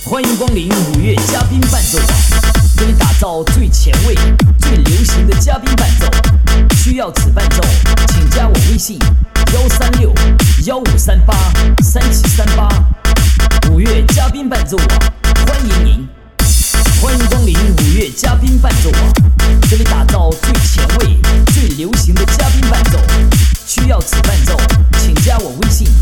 欢迎光临五月嘉宾伴奏网，这里打造最前卫、最流行的嘉宾伴奏。需要此伴奏，请加我微信136-1538-3738。五月嘉宾伴奏网，欢迎您！欢迎光临五月嘉宾伴奏网，这里打造最前卫、最流行的嘉宾伴奏。需要此伴奏，请加我微信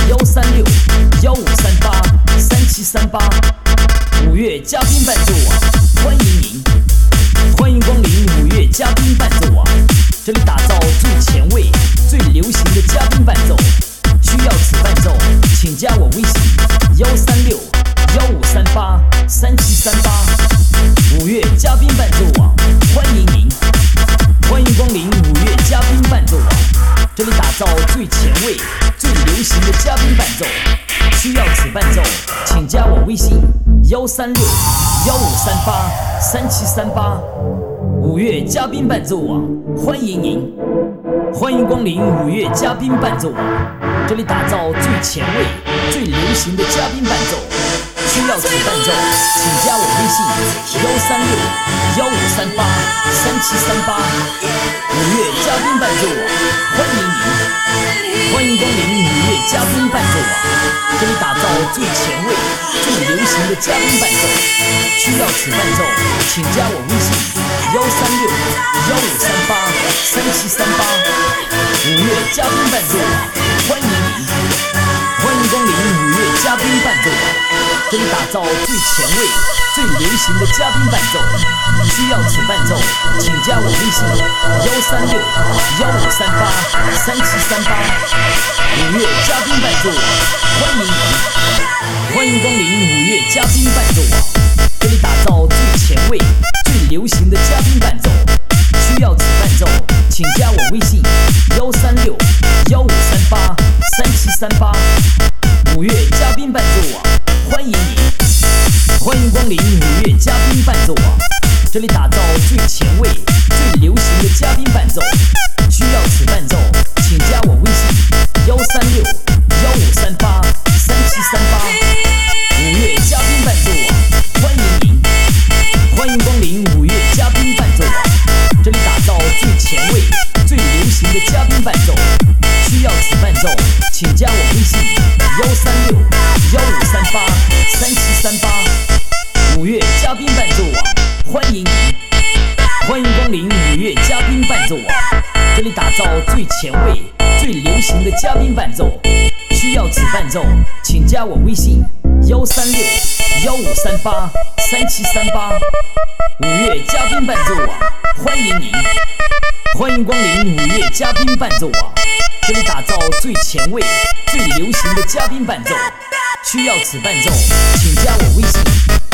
136-1538-3738。五月嘉宾伴奏网，欢迎您！欢迎光临五月嘉宾伴奏网，这里打造最前卫、最流行的嘉宾伴奏。需要此伴奏，请加我微信136-1538-3738。五月嘉宾伴奏网，欢迎您！欢迎光临五月嘉宾伴奏网，这里打造最前卫、最流行的嘉宾伴奏。需要此伴奏，请加我微信136-1538-3738。五月嘉宾伴奏网，欢迎您！欢迎光临五月嘉宾伴奏网，这里打造最前卫、最流行的嘉宾伴奏。需要此伴奏，请加我微信136-1538-3738。五月嘉宾伴奏网，欢迎您！欢迎光临五月嘉宾伴奏网，这里打造最前卫、最流行的嘉宾伴奏。需要此伴奏，请加我微信136-1538-3738。五月嘉宾伴奏网，欢迎您！欢迎光临五月嘉宾伴奏网，这里打造最前卫、最流行的嘉宾伴奏。需要此伴奏，请加我微信136-1538-3738。五月嘉宾伴奏网，欢迎您！欢迎光临五月嘉宾伴奏网，这里打造最前卫、最流行的嘉宾伴奏。需要此伴奏，请加我微信136-1538-3738。五月嘉宾伴奏网，欢迎您！欢迎光临五月嘉宾伴奏网，这里打造最前卫、最流行的嘉宾伴奏。需要此伴奏，请加我微信136-1538-3738。五月嘉宾伴奏网，欢迎您！欢迎光临五月嘉宾伴奏网，这里打造最前卫、最流行的嘉宾伴奏。需要此伴奏，请加我微信136-1538-3738。五月嘉宾伴奏网，欢迎您！欢迎光临五月嘉宾伴奏网，这里打造最前卫、最流行的嘉宾伴奏。需要此伴奏，请加我微信136-1538-3738。五月嘉宾伴奏网，欢迎您！欢迎光临五月嘉宾伴奏网，这里打造最前卫、最流行的嘉宾伴奏。需要此伴奏，请加我微信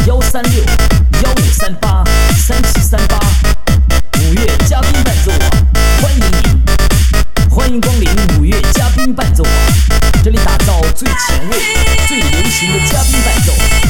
136-1538-3738。五月嘉宾伴奏网，欢迎您！欢迎光临五月嘉宾伴奏网，这里打造最前卫、最流行的嘉宾伴奏。